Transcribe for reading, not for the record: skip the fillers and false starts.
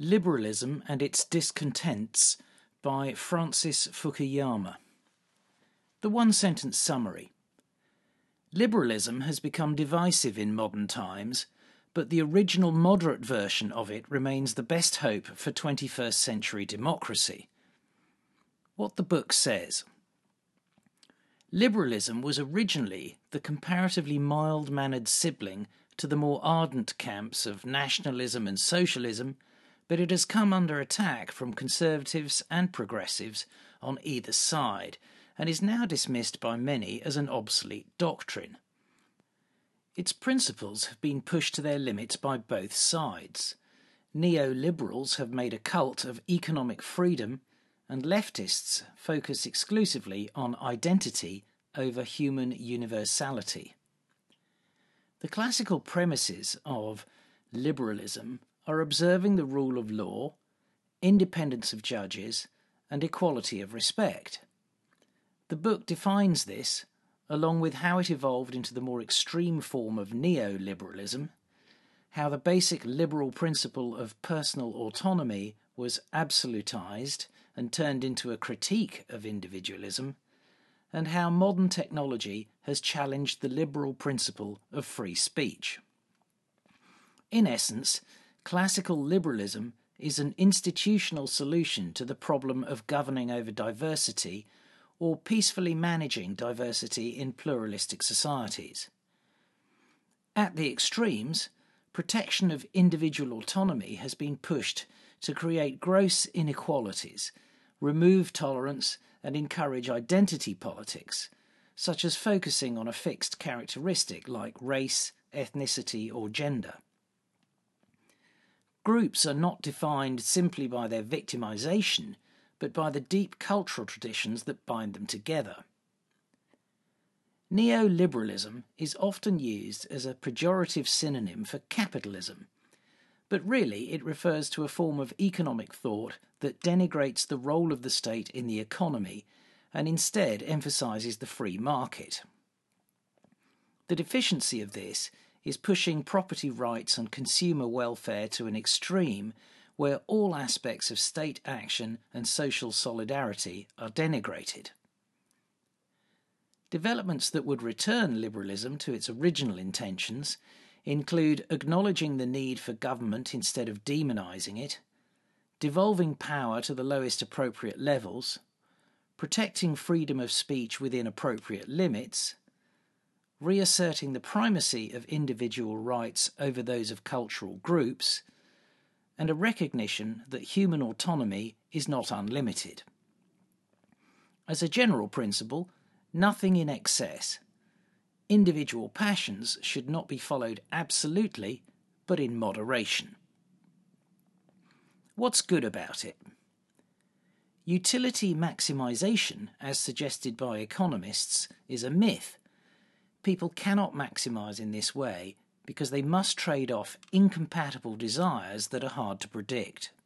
Liberalism and Its Discontents by Francis Fukuyama. The one-sentence summary. Liberalism has become divisive in modern times, but the original moderate version of it remains the best hope for 21st century democracy. What the book says. Liberalism was originally the comparatively mild-mannered sibling to the more ardent camps of nationalism and socialism, but it has come under attack from conservatives and progressives on either side, and is now dismissed by many as an obsolete doctrine. Its principles have been pushed to their limits by both sides. Neoliberals have made a cult of economic freedom, and leftists focus exclusively on identity over human universality. The classical premises of liberalism are observing the rule of law, independence of judges, and equality of respect. The book defines this, along with how it evolved into the more extreme form of neoliberalism, how the basic liberal principle of personal autonomy was absolutized and turned into a critique of individualism, and how modern technology has challenged the liberal principle of free speech. In essence, classical liberalism is an institutional solution to the problem of governing over diversity or peacefully managing diversity in pluralistic societies. At the extremes, protection of individual autonomy has been pushed to create gross inequalities, remove tolerance, and encourage identity politics, such as focusing on a fixed characteristic like race, ethnicity, or gender. Groups are not defined simply by their victimization, but by the deep cultural traditions that bind them together. Neoliberalism is often used as a pejorative synonym for capitalism, but really it refers to a form of economic thought that denigrates the role of the state in the economy and instead emphasizes the free market. The deficiency of this is pushing property rights and consumer welfare to an extreme where all aspects of state action and social solidarity are denigrated. Developments that would return liberalism to its original intentions include acknowledging the need for government instead of demonizing it, devolving power to the lowest appropriate levels, protecting freedom of speech within appropriate limits, reasserting the primacy of individual rights over those of cultural groups, and a recognition that human autonomy is not unlimited. As a general principle, nothing in excess. Individual passions should not be followed absolutely, but in moderation. What's good about it? Utility maximization, as suggested by economists, is a myth. People cannot maximize in this way because they must trade off incompatible desires that are hard to predict.